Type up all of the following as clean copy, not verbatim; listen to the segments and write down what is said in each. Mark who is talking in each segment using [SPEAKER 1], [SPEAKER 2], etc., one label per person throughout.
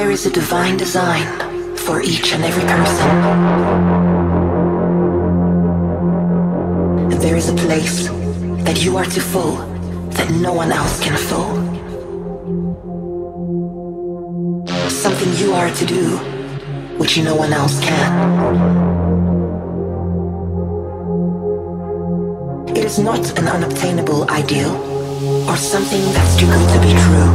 [SPEAKER 1] There is a divine design for each and every person. And there is a place that you are to fill that no one else can fill. Something you are to do which no one else can. It is not an unobtainable ideal or something that's too good to be true.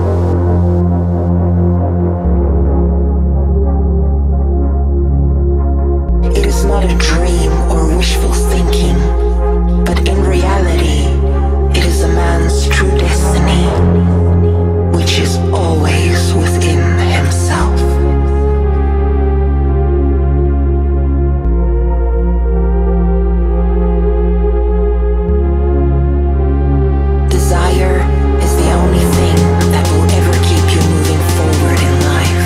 [SPEAKER 1] It is not a dream or wishful thinking, but in reality, it is a man's true destiny, which is always within himself. Desire is the only thing that will ever keep you moving forward in life.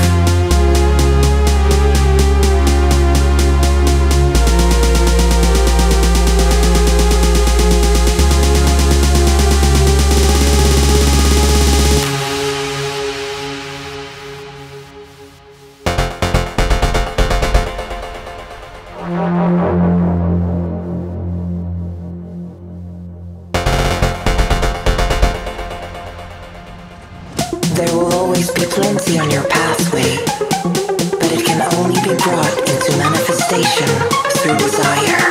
[SPEAKER 1] There will always be plenty on your pathway, but it can only be brought into manifestation through desire.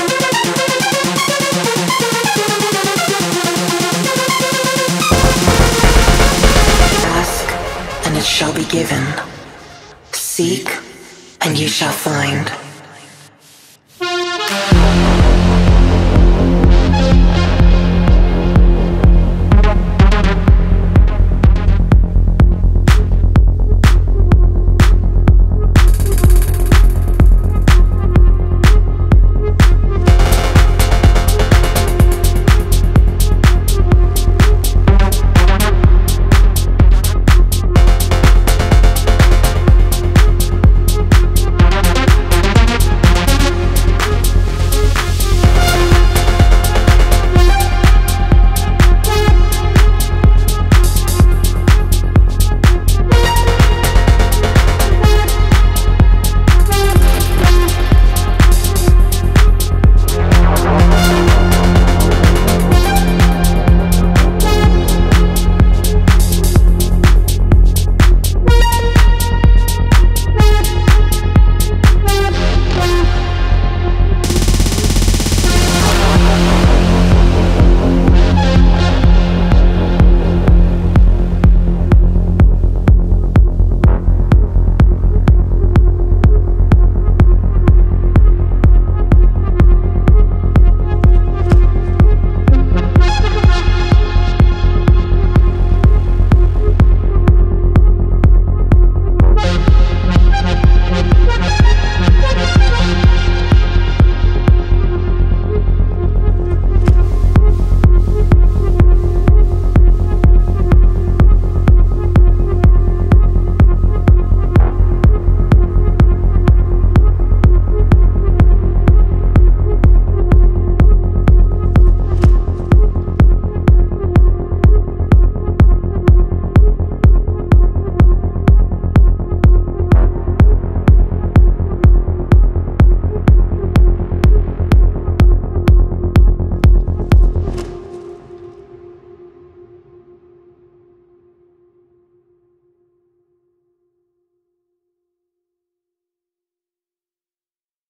[SPEAKER 1] Ask, and it shall be given. Seek, and you shall find.